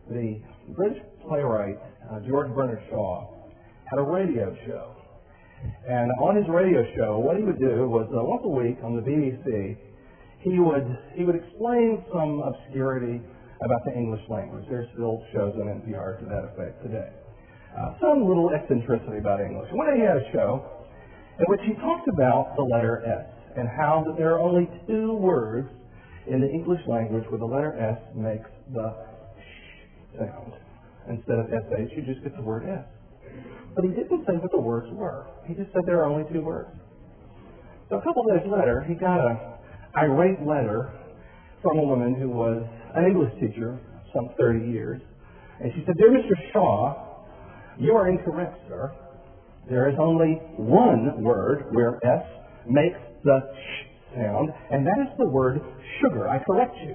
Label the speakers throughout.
Speaker 1: the British playwright George Bernard Shaw had a radio show. And on his radio show, what he would do was once a week on the BBC, he would explain some obscurity about the English language. There's still shows on NPR to that effect today. Some little eccentricity about English. One day he had a show in which he talked about the letter S and how that there are only two words in the English language where the letter S makes the sh sound. Instead of SH, you just get the word S. But he didn't say what the words were. He just said there are only two words. So a couple of days later, he got an irate letter from a woman who was an English teacher, some 30 years. And she said, "Dear Mr. Shaw, you are incorrect, sir. There is only one word where S makes the sh sound, and that is the word sugar. I correct you."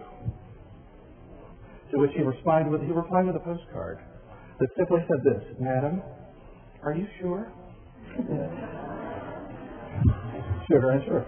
Speaker 1: To which he replied with a postcard that simply said this: "Madam, are you sure?" Sugar and sure.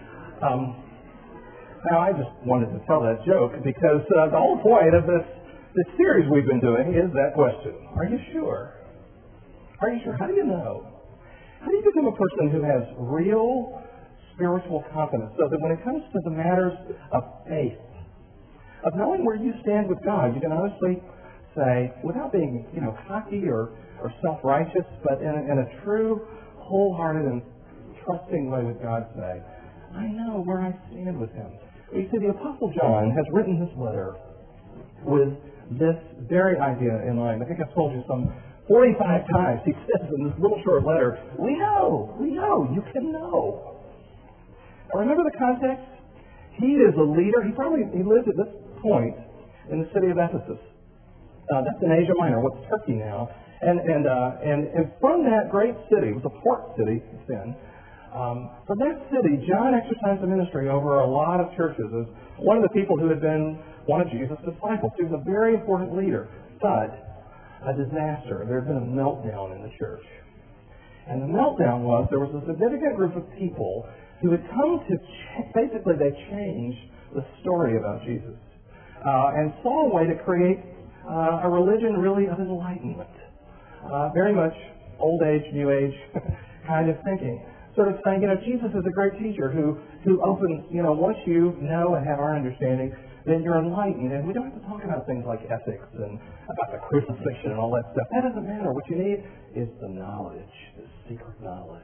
Speaker 1: Now, I just wanted to tell that joke because the whole point of this series we've been doing is that question. Are you sure? Are you sure? How do you know? How do you become a person who has real spiritual confidence so that when it comes to the matters of faith, of knowing where you stand with God, you can honestly say, without being, cocky or self-righteous, but in a true, wholehearted and trusting way with God, say, I know where I stand with Him. You see, the Apostle John has written this letter with this very idea in mind. I think I've told you some 45 times. He says in this little short letter, we know, you can know. Now remember the context? He is a leader. He lived at this point in the city of Ephesus. That's in Asia Minor, what's Turkey now. And from that great city, it was a port city then, from that city, John exercised a ministry over a lot of churches as one of the people who had been one of Jesus' disciples. He was a very important leader, but a disaster. There had been a meltdown in the church. And the meltdown was there was a significant group of people who had come to, basically they changed the story about Jesus and saw a way to create a religion really of enlightenment. Very much old age, new age kind of thinking. Sort of saying, Jesus is a great teacher who opens, once you know and have our understanding, then you're enlightened. And we don't have to talk about things like ethics and about the crucifixion and all that stuff. That doesn't matter. What you need is the knowledge, the secret knowledge.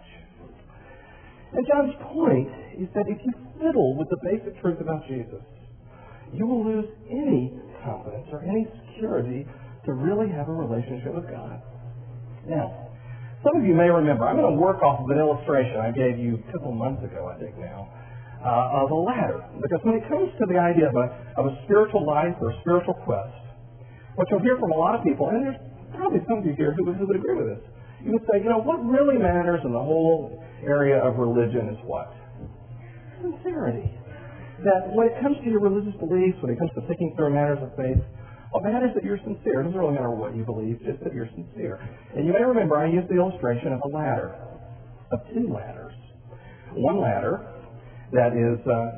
Speaker 1: And John's point is that if you fiddle with the basic truth about Jesus, you will lose any confidence or any security to really have a relationship with God. Now, some of you may remember, I'm going to work off of an illustration I gave you a couple months ago, I think now, of a ladder. Because when it comes to the idea of a spiritual life or a spiritual quest, what you'll hear from a lot of people, and there's probably some of you here who would agree with this, you would say, what really matters in the whole area of religion is what? Sincerity. That when it comes to your religious beliefs, when it comes to thinking through matters of faith, what matters is that you're sincere. It doesn't really matter what you believe, just that you're sincere. And you may remember I used the illustration of a ladder, of two ladders. One ladder that is,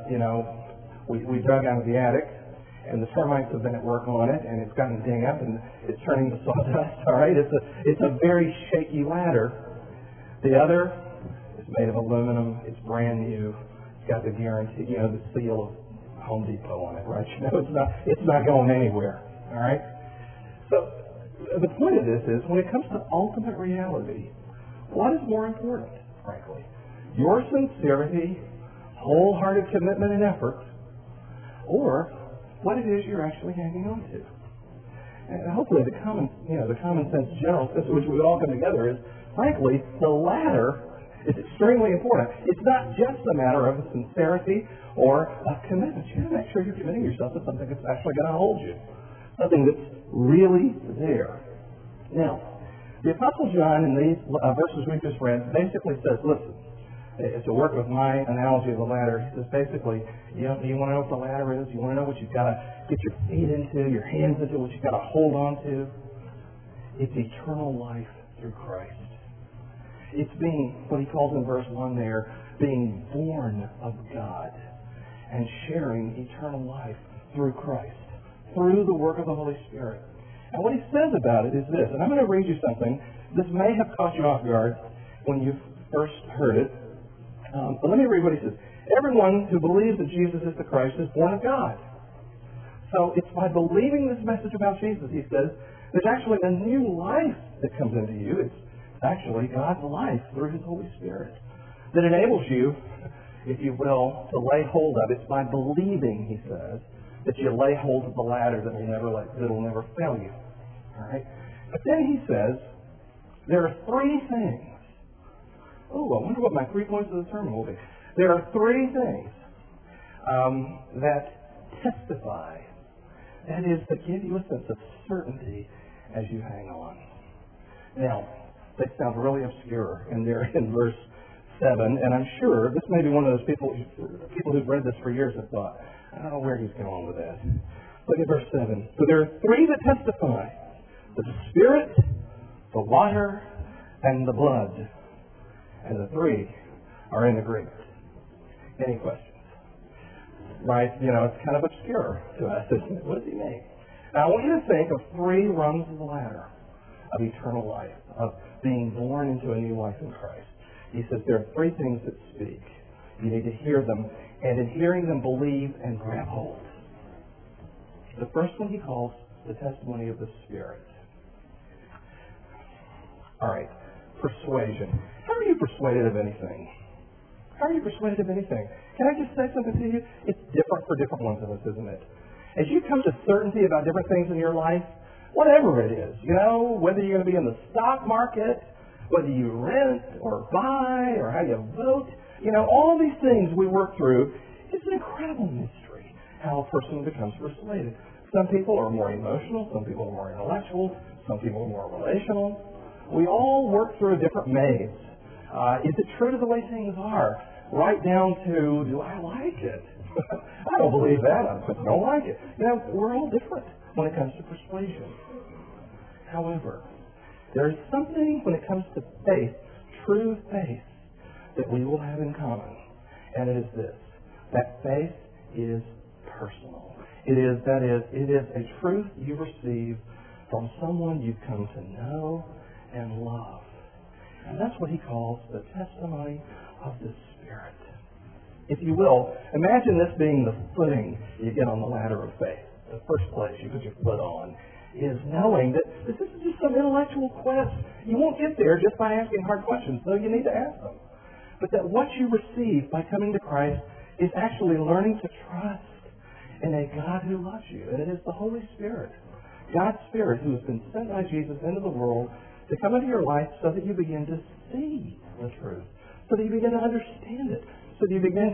Speaker 1: we dug out of the attic, and the termites have been at work on it, and it's gotten ding up, and it's turning to sawdust, all right? It's a very shaky ladder. The other is made of aluminum. It's brand new. It's got the guarantee, the seal of Home Depot on it, right? It's not going anywhere. All right? So the point of this is, when it comes to ultimate reality, what is more important, frankly? Your sincerity, wholehearted commitment and effort, or what it is you're actually hanging on to? And hopefully the common sense, general sense in which we all come together is, frankly, the latter is extremely important. It's not just a matter of sincerity or a commitment. You have to make sure you're committing yourself to something that's actually going to hold you. Something that's really there. Now, the Apostle John in these verses we just read basically says, listen, to work with my analogy of the ladder, he says basically, you want to know what the ladder is? You want to know what you've got to get your feet into, your hands into, what you've got to hold on to? It's eternal life through Christ. It's being, what he calls in verse 1 there, being born of God and sharing eternal life through Christ, through the work of the Holy Spirit. And what he says about it is this, and I'm going to read you something. This may have caught you off guard when you first heard it. But let me read what he says. Everyone who believes that Jesus is the Christ is born of God. So it's by believing this message about Jesus, he says, there's actually a new life that comes into you. It's actually God's life through his Holy Spirit that enables you, if you will, to lay hold of. It's by believing, he says, that you lay hold of the ladder that will never fail you. All right? But then he says, there are three things. Oh, I wonder what my 3 points of the sermon will be. There are three things that testify, that is, that give you a sense of certainty as you hang on. Now, they sound really obscure, and they're in verse 7, and I'm sure this may be one of those people who've read this for years have thought, I don't know where he's going with that. Look at verse 7. So there are three that testify, the Spirit, the water, and the blood. And the three are in agreement. Any questions? Right? It's kind of obscure to us, isn't it? What does he mean? Now, I want you to think of 3 rungs of the ladder of eternal life, of being born into a new life in Christ. He says there are 3 things that speak. You need to hear them, and in hearing them, believe and grab hold. The first one he calls the testimony of the Spirit. All right, persuasion. How are you persuaded of anything? How are you persuaded of anything? Can I just say something to you? It's different for different ones of us, isn't it? As you come to certainty about different things in your life, whatever it is, whether you're going to be in the stock market, whether you rent or buy or how you vote, all these things we work through, it's an incredible mystery how a person becomes persuaded. Some people are more emotional, some people are more intellectual, some people are more relational. We all work through a different maze. Is it true to the way things are? Right down to, do I like it? I don't believe that. I don't like it. We're all different when it comes to persuasion. However, there is something when it comes to faith, true faith, that we will have in common. And it is this, that faith is personal. It is a truth you receive from someone you've come to know and love. And that's what he calls the testimony of the Spirit. If you will, imagine this being the footing you get on the ladder of faith. The first place you put your foot on is knowing that this isn't just some intellectual quest. You won't get there just by asking hard questions, though you need to ask them. But that what you receive by coming to Christ is actually learning to trust in a God who loves you. And it is the Holy Spirit, God's Spirit, who has been sent by Jesus into the world to come into your life so that you begin to see the truth, so that you begin to understand it, so that you begin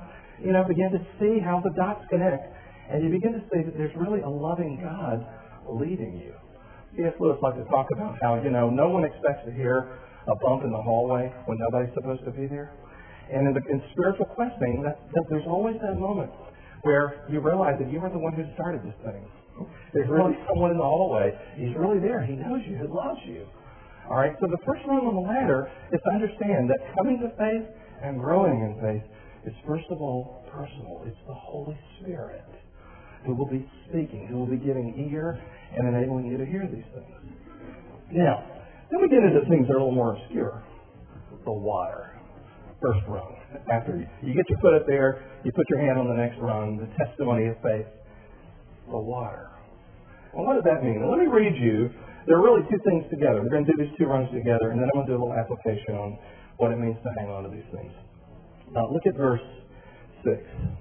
Speaker 1: to see how the dots connect, and you begin to see that there's really a loving God leading you. C.S. Lewis liked to talk about how, no one expects to hear a bump in the hallway when nobody's supposed to be there. And in spiritual questing, there's always that moment where you realize that you are the one who started this thing. There's really someone in the hallway. He's really there. He knows you. He loves you. All right, so the first rung on the ladder is to understand that coming to faith and growing in faith is first of all personal. It's the Holy Spirit who will be speaking, who will be giving ear and enabling you to hear these things. Now, then we get into things that are a little more obscure. The water. First rung. After you get your foot up there, you put your hand on the next rung, the testimony of faith. The water. Well, what does that mean? Well, let me read you. There are really 2 things together. We're going to do these 2 rungs together, and then I'm going to do a little application on what it means to hang on to these things. Now, look at verse 6.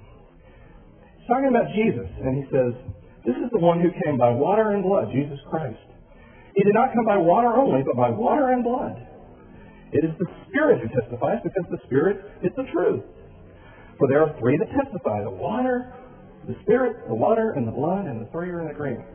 Speaker 1: He's talking about Jesus, and he says, this is the one who came by water and blood, Jesus Christ. He did not come by water only, but by water and blood. It is the Spirit who testifies, because the Spirit is the truth. For there are 3 that testify, the water, the Spirit, the water, and the blood, and the 3 are in agreement.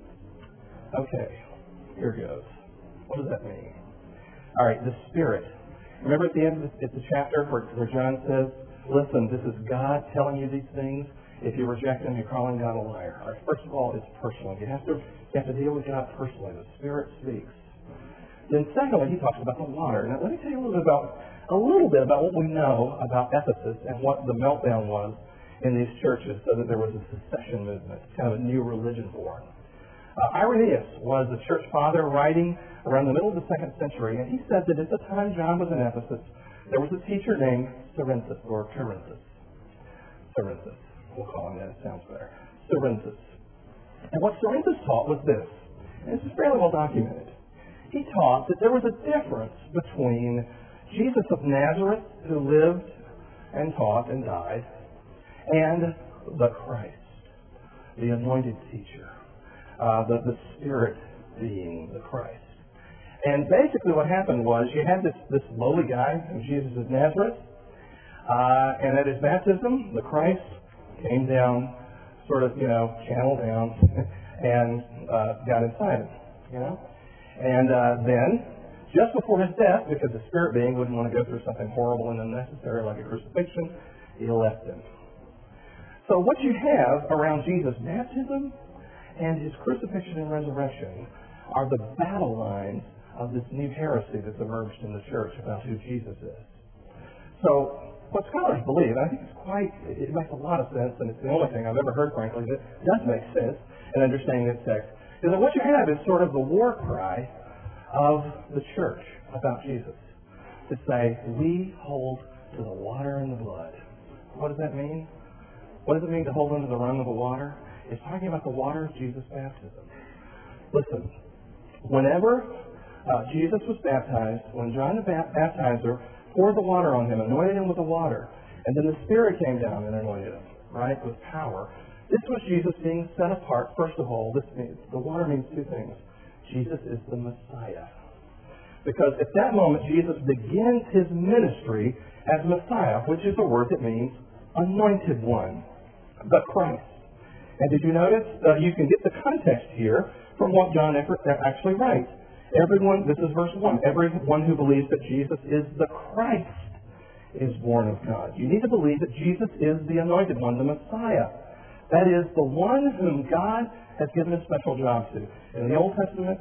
Speaker 1: Okay, here goes. What does that mean? All right, the Spirit. Remember at the end of the chapter where John says, listen, this is God telling you these things. If you reject him, you're calling God a liar. All right, first of all, it's personal. You have to deal with God personally. The Spirit speaks. Then secondly, he talks about the water. Now let me tell you a little bit about what we know about Ephesus and what the meltdown was in these churches, so that there was a secession movement, kind of a new religion born. Irenaeus was a church father writing around the middle of the 2nd century, and he said that at the time John was in Ephesus, there was a teacher named Cerinthus, or Cerinthus. Cerinthus. We'll call him that. It sounds better. Cerinthus. And what Cerinthus taught was this, and this is fairly well documented. He taught that there was a difference between Jesus of Nazareth, who lived and taught and died, and the Christ, the anointed teacher, the Spirit being the Christ. And basically what happened was you had this lowly guy, Jesus of Nazareth, and at his baptism, the Christ came down, sort of, channeled down, and got inside him, And then, just before his death, because the Spirit being wouldn't want to go through something horrible and unnecessary like a crucifixion, he left him. So what you have around Jesus' baptism and his crucifixion and resurrection are the battle lines of this new heresy that's emerged in the church about who Jesus is. So what scholars believe, and I think it makes a lot of sense, and it's the only thing I've ever heard, frankly, that does make sense in understanding this text, is that what you have is sort of the war cry of the church about Jesus. To say, we hold to the water and the blood. What does that mean? What does it mean to hold onto the rung of the water? It's talking about the water of Jesus' baptism. Listen, whenever Jesus was baptized, when John the Baptizer poured the water on him, anointed him with the water, and then the Spirit came down and anointed him, right, with power. This was Jesus being set apart. First of all, the water means two things. Jesus is the Messiah. Because at that moment, Jesus begins his ministry as Messiah, which is a word that means anointed one, the Christ. And did you notice? You can get the context here from what John actually writes. This is verse 1. Everyone who believes that Jesus is the Christ is born of God. You need to believe that Jesus is the anointed one, the Messiah. That is the one whom God has given a special job to. In the Old Testament,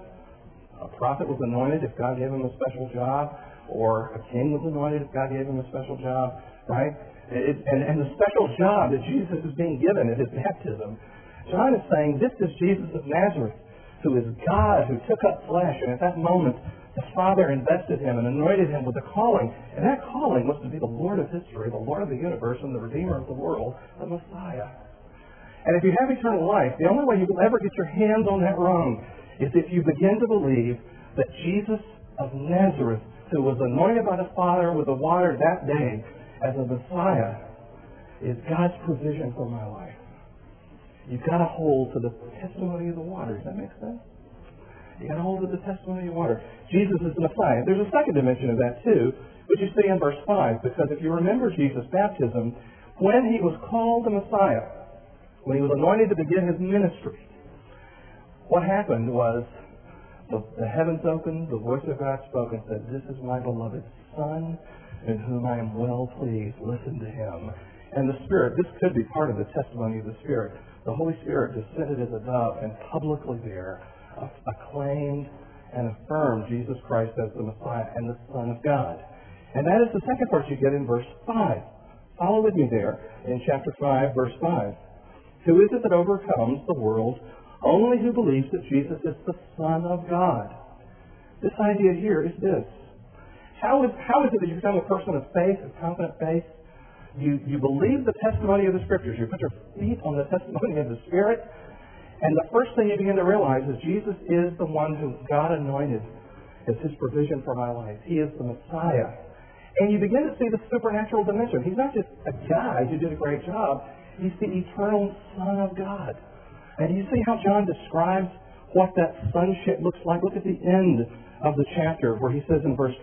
Speaker 1: a prophet was anointed if God gave him a special job, or a king was anointed if God gave him a special job, right? And the special job that Jesus is being given at his baptism, John is saying, this is Jesus of Nazareth, who is God, who took up flesh, and at that moment, the Father invested him and anointed him with a calling, and that calling was to be the Lord of history, the Lord of the universe, and the Redeemer of the world, the Messiah. And if you have eternal life, the only way you will ever get your hands on that rung is if you begin to believe that Jesus of Nazareth, who was anointed by the Father with the water that day as a Messiah, is God's provision for my life. You've got to hold to the testimony of the water. Does that make sense? You've got to hold to the testimony of the water. Jesus is the Messiah. There's a second dimension of that too, which you see in verse 5, because if you remember Jesus' baptism, when he was called the Messiah, when he was anointed to begin his ministry, what happened was the heavens opened, the voice of God spoke and said, this is my beloved Son, in whom I am well pleased. Listen to him. And the Spirit, this could be part of the testimony of the Spirit. The Holy Spirit descended as a dove and publicly there acclaimed and affirmed Jesus Christ as the Messiah and the Son of God. And that is the second part you get in verse 5. Follow with me there in chapter 5, verse 5. Who is it that overcomes the world? Only who believes that Jesus is the Son of God. This idea here is this. How is it that you become a person of faith, of confident faith? You believe the testimony of the Scriptures. You put your feet on the testimony of the Spirit. And the first thing you begin to realize is Jesus is the one who God anointed as his provision for my life. He is the Messiah. And you begin to see the supernatural dimension. He's not just a guy who did a great job. He's the eternal Son of God. And you see how John describes what that sonship looks like? Look at the end of the chapter where he says in verse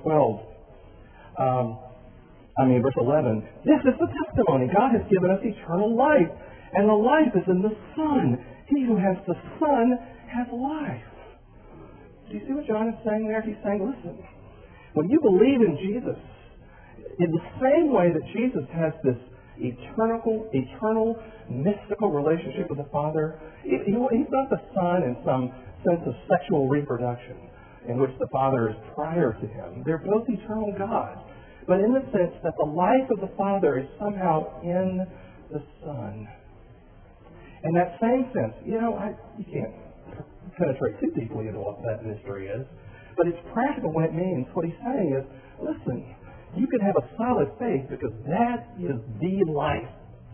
Speaker 1: verse 11, this is the testimony. God has given us eternal life, and the life is in the Son. He who has the Son has life. Do you see what John is saying there? He's saying, listen, when you believe in Jesus, in the same way that Jesus has this eternal, mystical relationship with the Father, he's not the Son in some sense of sexual reproduction in which the Father is prior to him. They're both eternal God, but in the sense that the life of the Father is somehow in the Son. In that same sense, you can't penetrate too deeply into what that mystery is. But it's practical when it means. What he's saying is, listen, you can have a solid faith because that is the life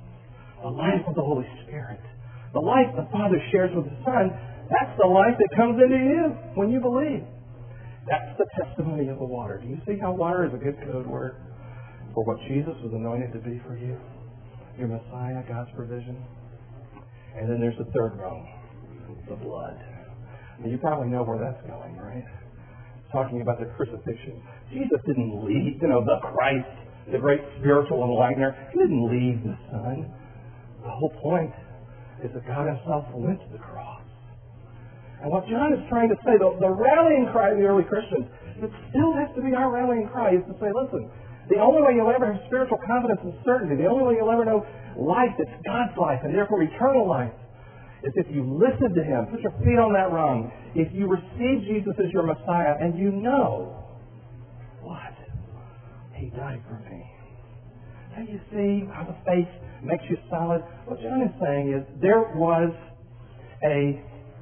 Speaker 1: of the Holy Spirit. The life the Father shares with the Son, that's the life that comes into you when you believe. That's the testimony of the water. Do you see how water is a good code word for what Jesus was anointed to be for you? Your Messiah, God's provision. And then there's the third rung, the blood. And you probably know where that's going, right? Talking about the crucifixion. Jesus didn't leave, the Christ, the great spiritual enlightener. He didn't leave the Son. The whole point is that God himself went to the cross. And what John is trying to say, the rallying cry of the early Christians, it still has to be our rallying cry, is to say, listen, the only way you'll ever have spiritual confidence and certainty, the only way you'll ever know life that's God's life and therefore eternal life, is if you listen to him, put your feet on that rung, if you receive Jesus as your Messiah and you know what? He died for me. Now you see how the faith makes you solid? What John is saying is there was a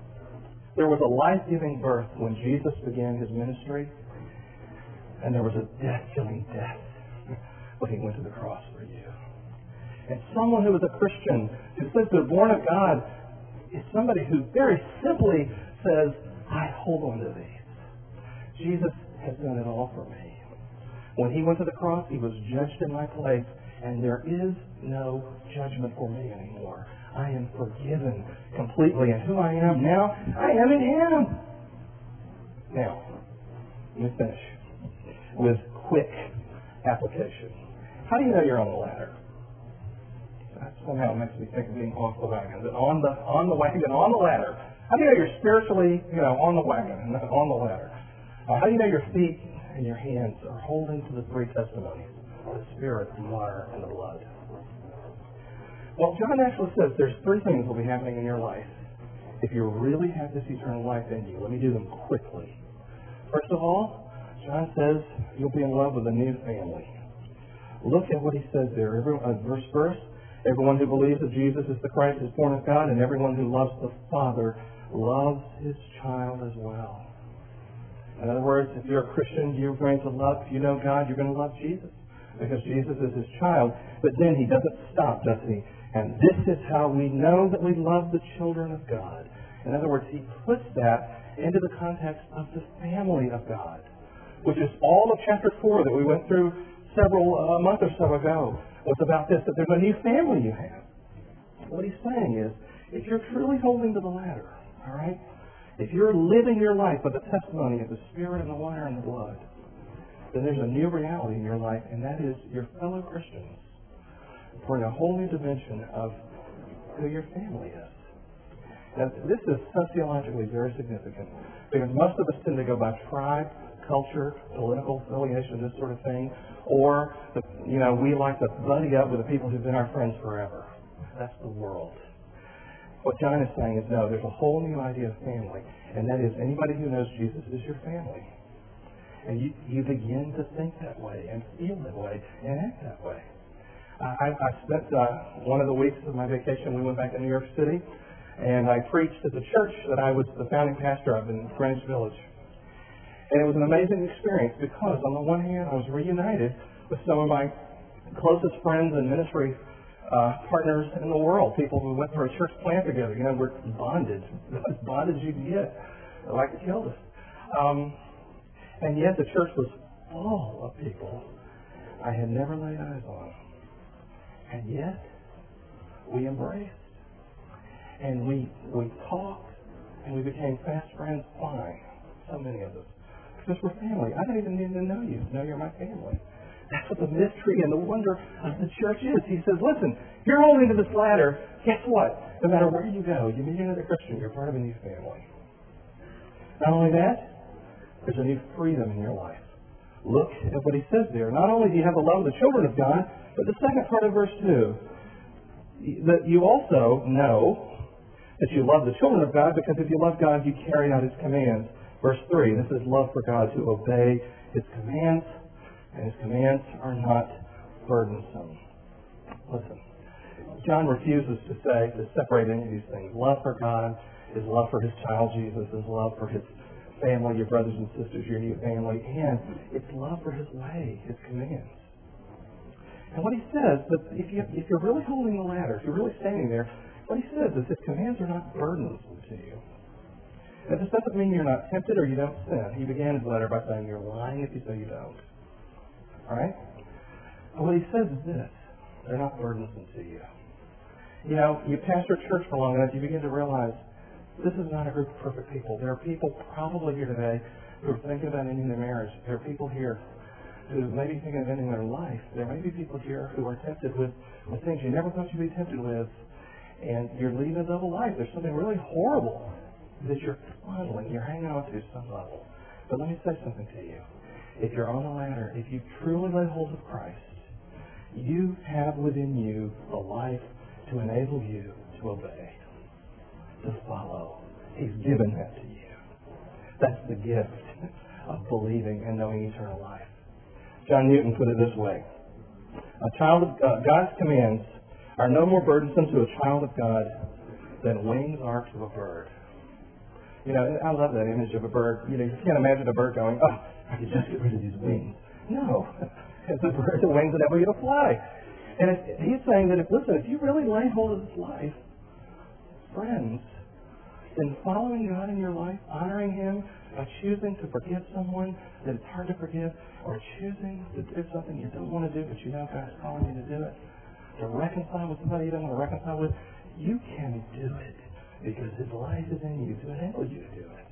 Speaker 1: life-giving birth when Jesus began his ministry, and there was a death-killing death when he went to the cross for you. And someone who is a Christian, who says they're born of God, is somebody who very simply says, I hold on to these. Jesus has done it all for me. When he went to the cross, he was judged in my place, and there is no judgment for me anymore. I am forgiven completely, and who I am now, I am in him. Now, let me finish with quick application. How do you know you're on the ladder? That somehow makes me think of being off the wagon. But on the wagon, on the ladder. How do you know you're spiritually, on the wagon, on the ladder? How do you know your feet and your hands are holding to the three testimonies? The Spirit, the water, and the blood. Well, John actually says there's three things will be happening in your life if you really have this eternal life in you. Let me do them quickly. First of all, John says you'll be in love with a new family. Look at what he says there. Verse. Everyone who believes that Jesus is the Christ is born of God, and everyone who loves the Father loves his child as well. In other words, if you're a Christian, you're going to love, if you know God, you're going to love Jesus, because Jesus is his child. But then he doesn't stop, does he? And this is how we know that we love the children of God. In other words, he puts that into the context of the family of God, which is all of chapter 4 that we went through a month or so ago. Was about this, that there's a new family you have. What he's saying is, if you're truly holding to the ladder, all right, if you're living your life with the testimony of the Spirit and the water and the blood, then there's a new reality in your life, and that is your fellow Christians bring a whole new dimension of who your family is. Now, this is sociologically very significant, because most of us tend to go by tribe, culture, political affiliation, this sort of thing, or we like to buddy up with the people who've been our friends forever. That's the world. What John is saying is, no, there's a whole new idea of family, and that is anybody who knows Jesus is your family. And you begin to think that way, and feel that way, and act that way. I spent one of the weeks of my vacation, we went back to New York City, and I preached at the church that I was the founding pastor of in Greenwich Village. And it was an amazing experience because, on the one hand, I was reunited with some of my closest friends and ministry partners in the world, people who went through a church plant together. We're bonded. As bonded as you can get. Like it killed us. And yet the church was full of people I had never laid eyes on. And yet, we embraced. And we talked, and we became fast friends. Why? So many of us. Because we're family. I don't even need to know you. No, you're my family. That's what the mystery and the wonder of the church is. He says, listen, you're holding to this ladder. Guess what? No matter where you go, you meet another Christian, you're part of a new family. Not only that, there's a new freedom in your life. Look at what he says there. Not only do you have the love of the children of God, but the second part of verse 2, that you also know that you love the children of God, because if you love God, you carry out his commands. Verse 3, this is love for God, to obey his commands, and his commands are not burdensome. Listen, John refuses to separate any of these things. Love for God his love for his child Jesus, his love for his family, your brothers and sisters, your new family, and it's love for his way, his commands. And what he says, that if you're really holding the ladder, if you're really standing there, what he says is his commands are not burdensome to you. And this doesn't mean you're not tempted or you don't sin. He began his letter by saying you're lying if you say you don't. All right? And what he says is this: they're not burdensome to you. You know, you pastor a church for long enough, you begin to realize this is not a group of perfect people. There are people probably here today who are thinking about ending their marriage. There are people here who may be thinking of ending their life. There may be people here who are tempted with things you never thought you'd be tempted with, and you're leading a double life. There's something really horrible that you're fondling, you're hanging on to some level. But let me say something to you. If you're on the ladder, if you truly lay hold of Christ, you have within you the life to enable you to obey, to follow. He's given that to you. That's the gift of believing and knowing eternal life. John Newton put it this way: a child of God's commands are no more burdensome to a child of God than wings are to a bird. You know, I love that image of a bird. You know, you can't imagine a bird going, oh, I could just get rid of these wings. No. It's a bird, the wings that enable you to fly. And he's saying that if you really lay hold of this life, friends, in following God in your life, honoring Him by choosing to forgive someone that it's hard to forgive, or choosing to do something you don't want to do but you know God's calling you to do it, to reconcile with somebody you don't want to reconcile with, you can do it because His life is in you to enable you to do it.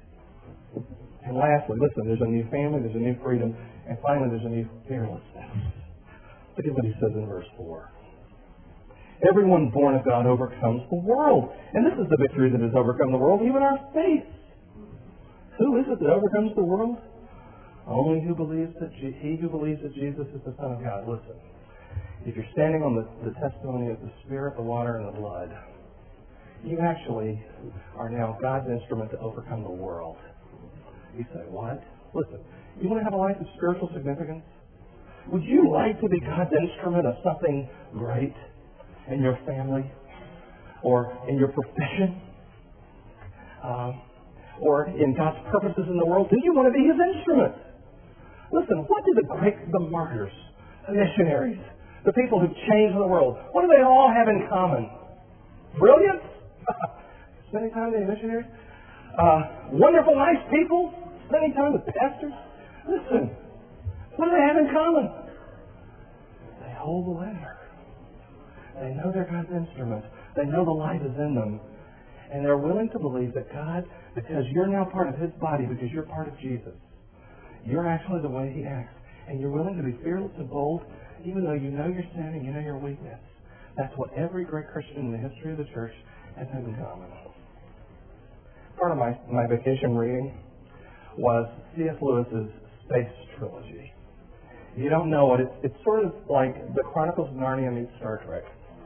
Speaker 1: And lastly, listen, there's a new family, there's a new freedom, and finally there's a new fearlessness. Look at what he says in verse 4. Everyone born of God overcomes the world. And this is the victory that has overcome the world, even our faith. Who is it that overcomes the world? Only he who believes that Jesus is the Son of God. Listen, if you're standing on the testimony of the Spirit, the water, and the blood, you actually are now God's instrument to overcome the world. You say, what? Listen, you want to have a life of spiritual significance? Would you like to be God's instrument of something great in your family or in your profession or in God's purposes in the world? Do you want to be His instrument? Listen, what did the martyrs, the missionaries, the people who changed the world, what do they all have in common? Brilliance? Spending time with the missionaries? Wonderful, nice people? Spending time with pastors? Listen, what do they have in common? They hold the ladder. They know they're God's instrument. They know the light is in them. And they're willing to believe that God, because you're now part of His body, because you're part of Jesus, you're actually the way He acts. And you're willing to be fearless and bold, even though you know your sin and you know your weakness. That's what every great Christian in the history of the church has had in common. Part of my vacation reading was C.S. Lewis's Space Trilogy. If you don't know it, it's sort of like the Chronicles of Narnia meets Star Trek.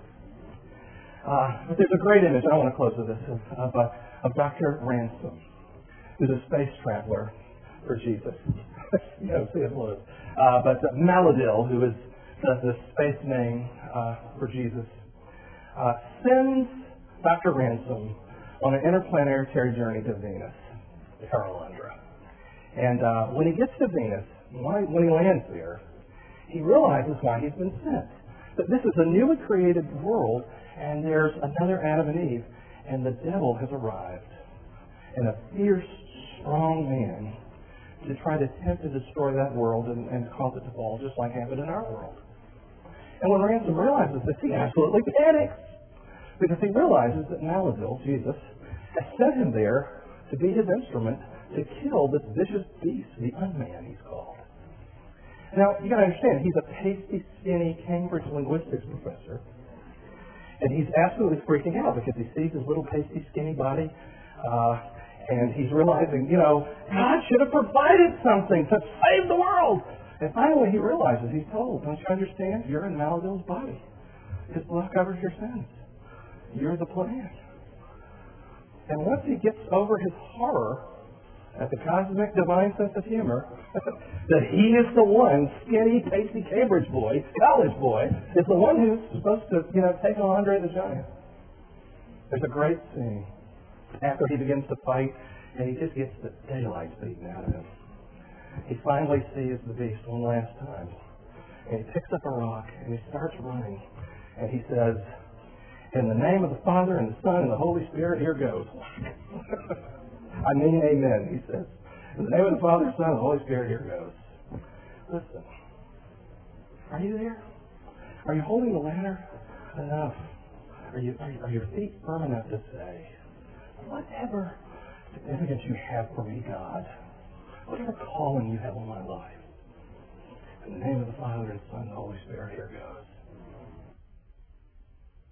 Speaker 1: But there's a great image, and I want to close with this, of Dr. Ransom, who's a space traveler for Jesus. You know, C.S. Lewis. But Maladil, who is the space name for Jesus, sends Dr. Ransom on an interplanetary journey to Venus, to Carolandra. And when he gets to Venus, when he lands there, he realizes why he's been sent. That this is a newly created world, and there's another Adam and Eve, and the devil has arrived. And a fierce, strong man to try to tempt to destroy that world and cause it to fall, just like happened in our world. And when Ransom realizes this, he absolutely panics. Because he realizes that Maladil, Jesus, has sent him there to be his instrument to kill this vicious beast, the Unman, he's called. Now, you got to understand, he's a pasty, skinny Cambridge linguistics professor. And he's absolutely freaking out because he sees his little pasty, skinny body. And he's realizing, God should have provided something to save the world. And finally he realizes, he's told, don't you understand? You're in Maladil's body. His blood covers your sins. You're the plan. And once he gets over his horror at the cosmic divine sense of humor, that he is the one, skinny, pasty Cambridge boy, college boy, is the one who's supposed to, take on Andre the Giant. There's a great scene after he begins to fight, and he just gets the daylights beaten out of him. He finally sees the beast one last time. And he picks up a rock and he starts running. And he says, "In the name of the Father and the Son and the Holy Spirit, here goes." I mean, amen, he says. "In the name of the Father, Son, and the Holy Spirit, here goes." Listen, are you there? Are you holding the ladder enough? Are your feet firm enough to say, "Whatever significance you have for me, God, whatever calling you have on my life, in the name of the Father and Son and the Holy Spirit, here goes"?